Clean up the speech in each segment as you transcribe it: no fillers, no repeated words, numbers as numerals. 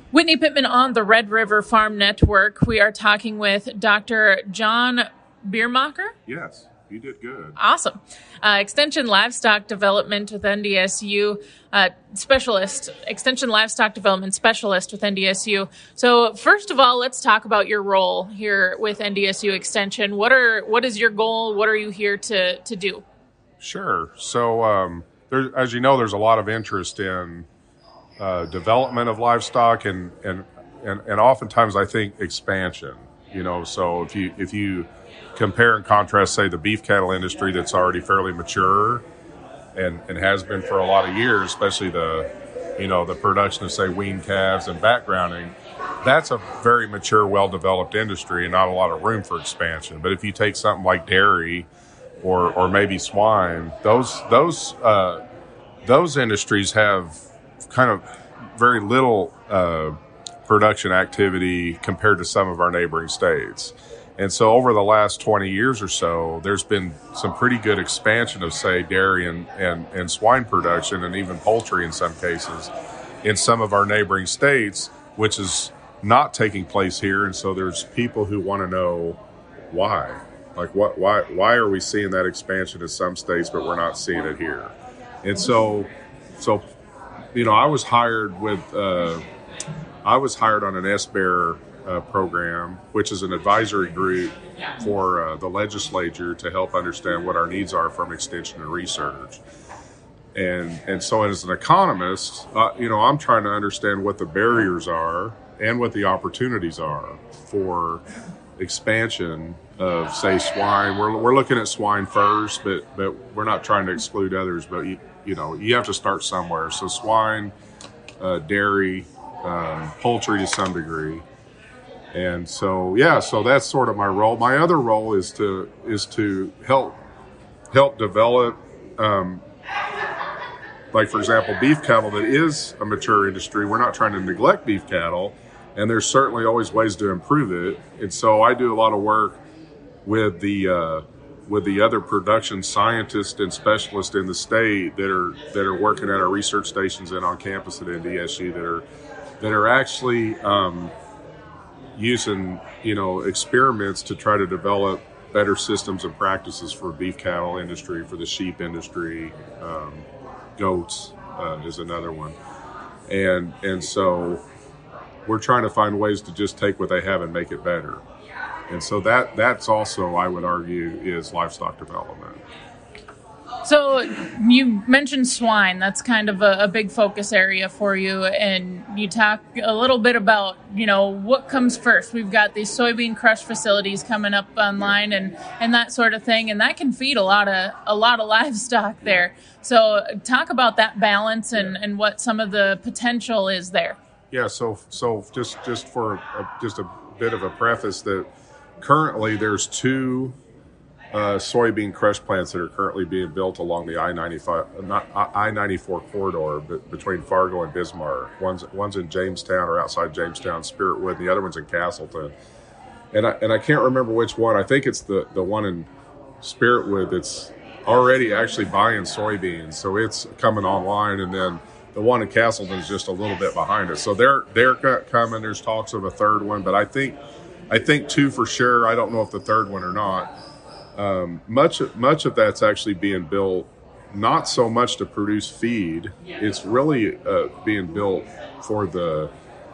Whitney Pittman on the Red River Farm Network. We are talking with Dr. John Biermacher. Yes, you did good. Awesome. Extension Livestock Development with NDSU specialist, Extension Livestock Development Specialist with NDSU. So first of all, let's talk about your role here with NDSU Extension. What is your goal? What are you here to do? Sure. So as you know, there's a lot of interest in development of livestock and oftentimes I think expansion. So if you compare and contrast, say, the beef cattle industry that's already fairly mature and has been for a lot of years, especially the production of, say, weaned calves and backgrounding, that's a very mature, well-developed industry and not a lot of room for expansion. But if you take something like dairy or maybe swine, those industries have kind of very little production activity compared to some of our neighboring states. And so over the last 20 years or so, there's been some pretty good expansion of, say, dairy and swine production and even poultry in some cases in some of our neighboring states, which is not taking place here. And so there's people who want to know why. Like, why are we seeing that expansion in some states, but we're not seeing it here? And so I was hired on an SBEAR program, which is an advisory group for the legislature to help understand what our needs are from extension and research. And so as an economist, I'm trying to understand what the barriers are and what the opportunities are for expansion of, say, swine. We're looking at swine first, but we're not trying to exclude others. But you have to start somewhere. So swine, dairy, poultry to some degree. And so that's sort of my role. My other role is to help develop, like, for example, beef cattle that is a mature industry. We're not trying to neglect beef cattle, and there's certainly always ways to improve it. And so I do a lot of work with the other production scientists and specialists in the state that are working at our research stations and on campus at NDSU that are actually using experiments to try to develop better systems and practices for beef cattle industry, for the sheep industry, goats is another one, and so we're trying to find ways to just take what they have and make it better. And so that's also, I would argue, is livestock development. So you mentioned swine. That's kind of a big focus area for you. And you talk a little bit about, what comes first. We've got these soybean crush facilities coming up online and that sort of thing. And that can feed a lot of livestock there. So talk about that balance and what some of the potential is there. Yeah. So just for just a bit of a preface, that currently there's two soybean crush plants that are currently being built along the I-94 corridor between Fargo and Bismarck. One's in Jamestown or outside Jamestown, Spiritwood, and the other one's in Castleton. And I can't remember which one. I think it's the one in Spiritwood that's already actually buying soybeans, so it's coming online, and then the one in Castleton is just a little bit behind it. So they're coming. There's talks of a third one, but I think two for sure. I don't know if the third one or not. Much of that's actually being built, not so much to produce feed. It's really being built for the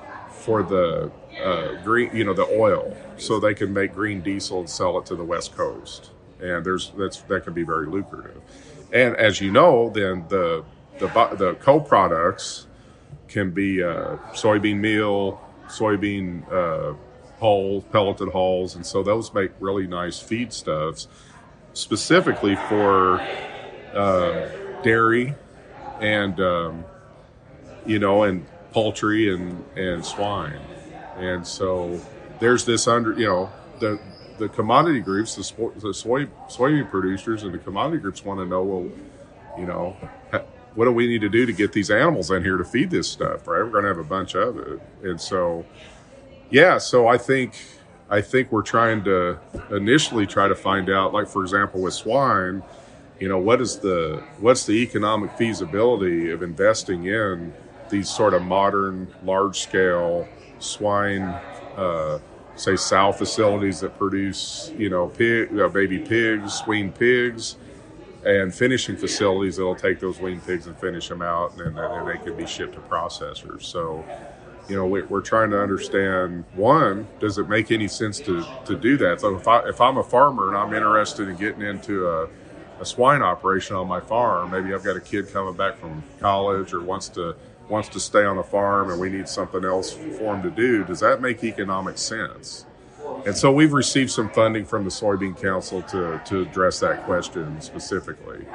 green, the oil, so they can make green diesel and sell it to the West Coast, and that can be very lucrative. And as you know, then the co-products can be soybean meal, soybean hulls, pelleted hulls, and so those make really nice feedstuffs, specifically for dairy and and poultry and swine. And so there's this the commodity groups, the soybean producers and the commodity groups want to know, well, what do we need to do to get these animals in here to feed this stuff, right? We're going to have a bunch of it. And so, so I think we're trying to initially try to find out, like, for example, with swine, what's the economic feasibility of investing in these sort of modern, large-scale swine, say sow facilities that produce, baby pigs, weaned pigs, and finishing facilities that'll take those weaned pigs and finish them out, and then they can be shipped to processors. So, we're trying to understand, one, does it make any sense to do that? So if I'm a farmer and I'm interested in getting into a swine operation on my farm, maybe I've got a kid coming back from college or wants to stay on the farm and we need something else for him to do, does that make economic sense? And so we've received some funding from the Soybean Council to address that question specifically.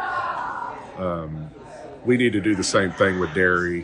We need to do the same thing with dairy.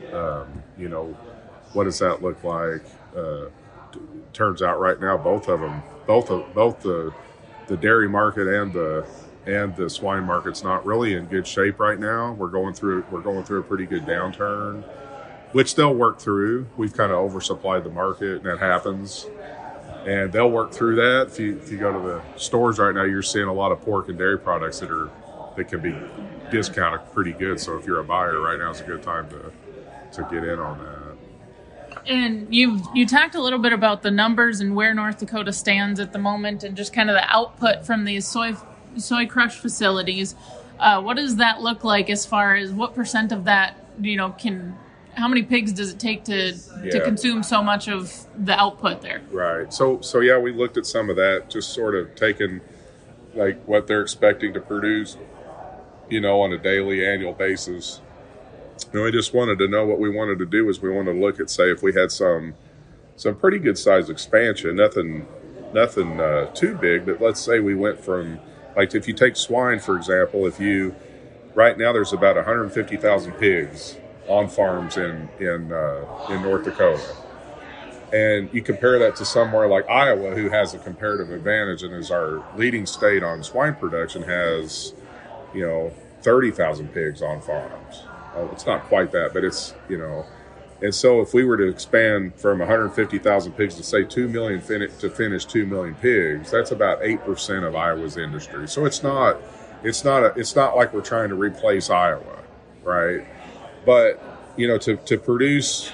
What does that look like? Turns out right now, both the dairy market and the swine market's not really in good shape right now. We're going through a pretty good downturn, which they'll work through. We've kind of oversupplied the market, and that happens. And they'll work through that. If you go to the stores right now, you're seeing a lot of pork and dairy products that can be discounted pretty good. So if you're a buyer right now, is a good time to get in on that. And you talked a little bit about the numbers and where North Dakota stands at the moment, and just kind of the output from these soy crush facilities. What does that look like as far as what % of that how many pigs does it take to consume so much of the output there? Right. So yeah, we looked at some of that, just sort of taking like what they're expecting to produce, on a daily, annual basis. We just wanted to know what we wanted to do is we wanted to look at, say, if we had some pretty good size expansion, nothing too big, but let's say we went from, like, if you take swine, for example, right now there's about 150,000 pigs on farms in North Dakota. And you compare that to somewhere like Iowa, who has a comparative advantage and is our leading state on swine production, has, 30,000 pigs on farms. It's not quite that, but it's, and so if we were to expand from 150,000 pigs to say 2 million to finish 2 million pigs, that's about 8% of Iowa's industry. So it's not like we're trying to replace Iowa, right? But, to produce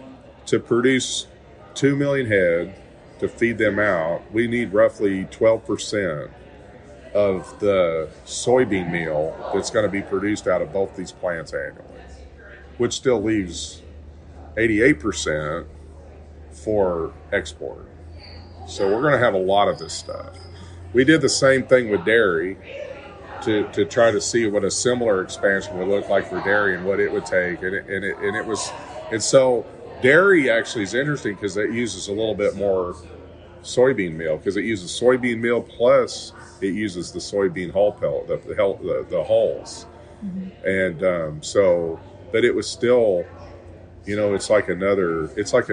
2 million head to feed them out, we need roughly 12% of the soybean meal that's going to be produced out of both these plants annually, which still leaves 88% for export. So we're going to have a lot of this stuff. We did the same thing with dairy to try to see what a similar expansion would look like for dairy and what it would take. And so dairy actually is interesting because it uses a little bit more soybean meal, because it uses soybean meal plus it uses the soybean hull pellet, the hulls. Mm-hmm. And but it was still, it's like another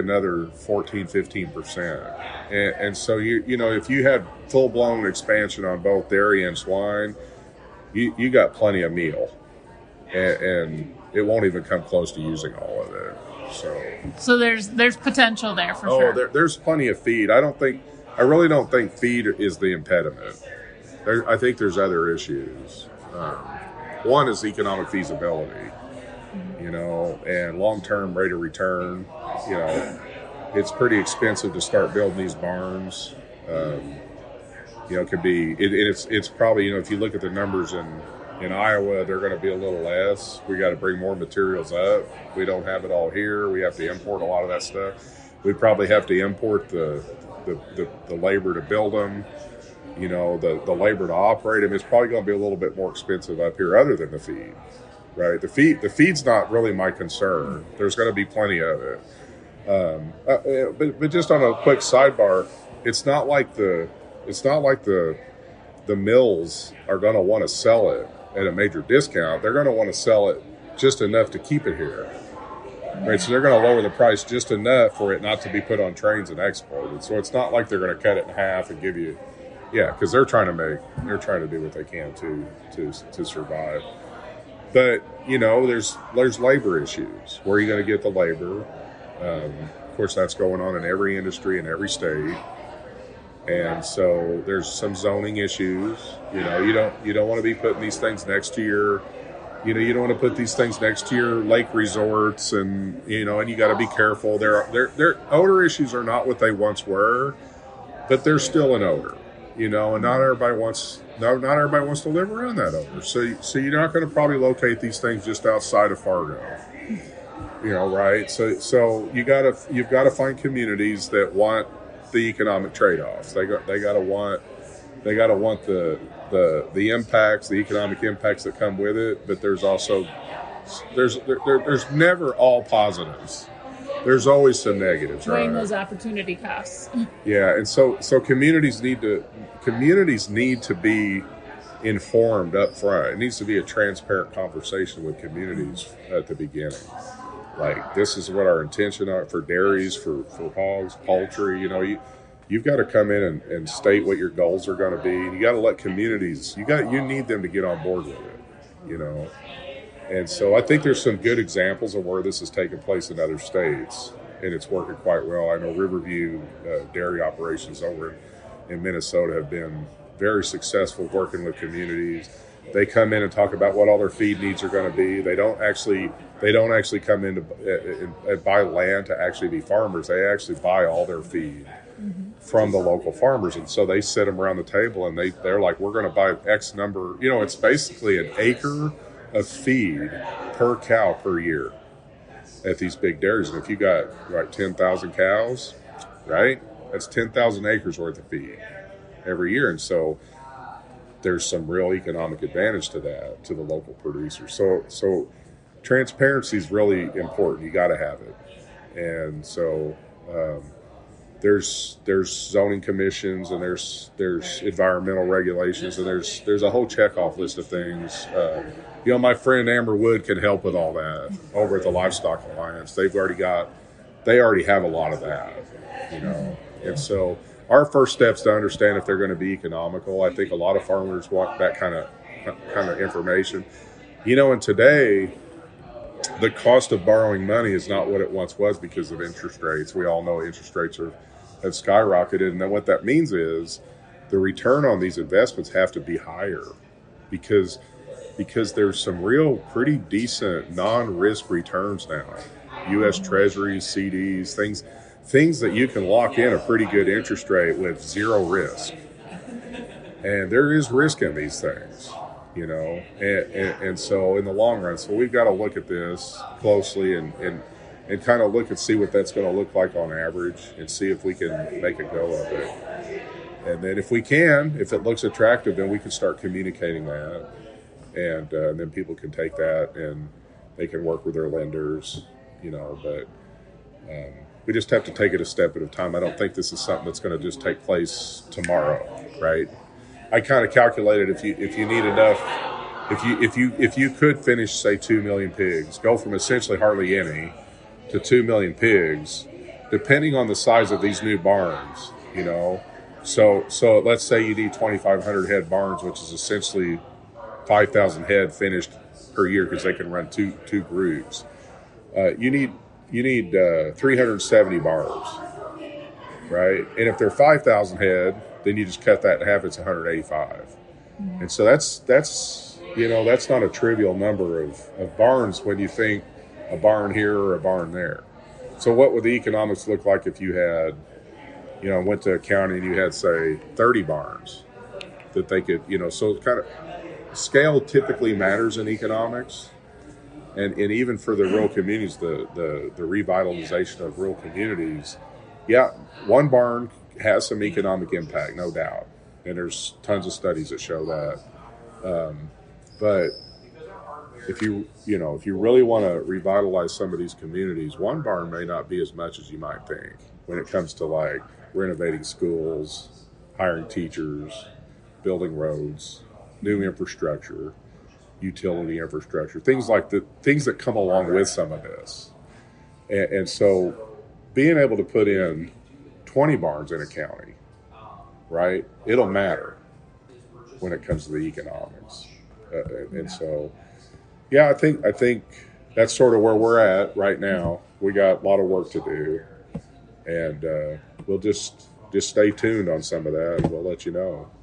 14-15%. And so if you had full blown expansion on both dairy and swine, you got plenty of meal, and it won't even come close to using all of it. So there's potential there for sure. Oh, there's plenty of feed. I really don't think feed is the impediment. I think there's other issues. One is economic feasibility, and long-term rate of return. It's pretty expensive to start building these barns. It could be. It's probably, if you look at the numbers in Iowa, they're going to be a little less. We got to bring more materials up. We don't have it all here. We have to import a lot of that stuff. We probably have to import the labor to build them. The labor to operate them. It's probably going to be a little bit more expensive up here, other than the feed, right? The feed's not really my concern. There's going to be plenty of it. But just on a quick sidebar, it's not like the mills are going to want to sell it at a major discount. They're going to want to sell it just enough to keep it here, right? So they're going to lower the price just enough for it not to be put on trains and exported. So it's not like they're going to cut it in half and give you, because they're trying to do what they can to survive. But there's labor issues. Where are you going to get the labor? Of course, that's going on in every industry in every state. And so there's some zoning issues. You don't want to be putting these things next to You don't want to put these things next to your lake resorts, and and you got to be careful. Their odor issues are not what they once were, but there's still an odor. And not everybody wants to live around that odor. So you're not going to probably locate these things just outside of Fargo. Right? So you've got to find communities that want the economic trade-offs. They got to want the impacts, the economic impacts that come with it. But there's also there's never all positives. There's always some negatives, weighing right? those opportunity costs. Yeah, and so communities need to be informed up front. It needs to be a transparent conversation with communities at the beginning. Like, this is what our intention are for dairies, for hogs, poultry. You've got to come in and state what your goals are going to be. You got to let communities. You need them to get on board with it. And so I think there's some good examples of where this has taken place in other states, and it's working quite well. I know Riverview dairy operations over in Minnesota have been very successful working with communities. They come in and talk about what all their feed needs are going to be. They don't actually come in and buy land to actually be farmers. They actually buy all their feed from the local farmers, and so they sit them around the table and they're like, we're going to buy X number. It's basically an acre of feed per cow per year at these big dairies. And if you got 10,000 cows, right, that's 10,000 acres worth of feed every year. And so there's some real economic advantage to that, to the local producers. So transparency is really important. You got to have it. And so there's zoning commissions, and there's environmental regulations, and there's a whole checkoff list of things. My friend Amber Wood can help with all that over at the Livestock Alliance. They already have a lot of that, And so our first steps to understand if they're going to be economical. I think a lot of farmers want that kind of information. And today, the cost of borrowing money is not what it once was because of interest rates. We all know interest rates have skyrocketed, and then what that means is the return on these investments have to be higher because there's some real pretty decent non-risk returns now. U.S. Treasuries, CDs, things that you can lock in a pretty good interest rate with zero risk. And there is risk in these things, and so in the long run, so we've got to look at this closely and kind of look and see what that's going to look like on average and see if we can make a go of it. And then if it looks attractive, then we can start communicating that. And then people can take that and they can work with their lenders, but we just have to take it a step at a time. I don't think this is something that's going to just take place tomorrow, right? I kind of calculated if you need enough, if you could finish, say, 2 million pigs, go from essentially hardly any to 2 million pigs, depending on the size of these new barns, So let's say you need 2,500 head barns, which is essentially 5,000 head finished per year because they can run two groups. You need 370 barns, right? And if they're 5,000 head, then you just cut that in half. It's 185, and so that's not a trivial number of barns when you think a barn here or a barn there. So what would the economics look like if you had, went to a county and you had, say, 30 barns that they could, so kind of scale typically matters in economics. And even for the rural communities, the revitalization of rural communities, one barn has some economic impact, no doubt. And there's tons of studies that show that. But if you really want to revitalize some of these communities, one barn may not be as much as you might think when it comes to like renovating schools, hiring teachers, building roads, new infrastructure, utility infrastructure, things that come along with some of this. And so being able to put in 20 barns in a county, right, it'll matter when it comes to the economics. And so, I think that's sort of where we're at right now. We got a lot of work to do, and we'll just stay tuned on some of that, and we'll let you know.